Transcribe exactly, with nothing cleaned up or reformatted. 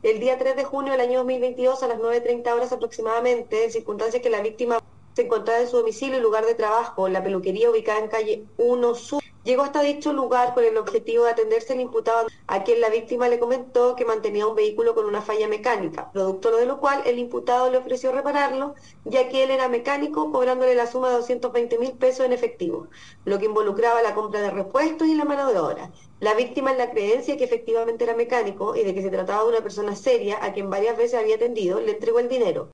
El día tres de junio del año dos mil veintidós a las nueve treinta horas aproximadamente, en circunstancias que la víctima se encontraba en su domicilio y lugar de trabajo, en la peluquería ubicada en calle uno Sur, llegó hasta dicho lugar con el objetivo de atenderse al imputado, a quien la víctima le comentó que mantenía un vehículo con una falla mecánica, producto de lo cual el imputado le ofreció repararlo, ya que él era mecánico, cobrándole la suma de doscientos veinte mil pesos en efectivo, lo que involucraba la compra de repuestos y la mano de obra. La víctima, en la creencia que efectivamente era mecánico y de que se trataba de una persona seria a quien varias veces había atendido, le entregó el dinero.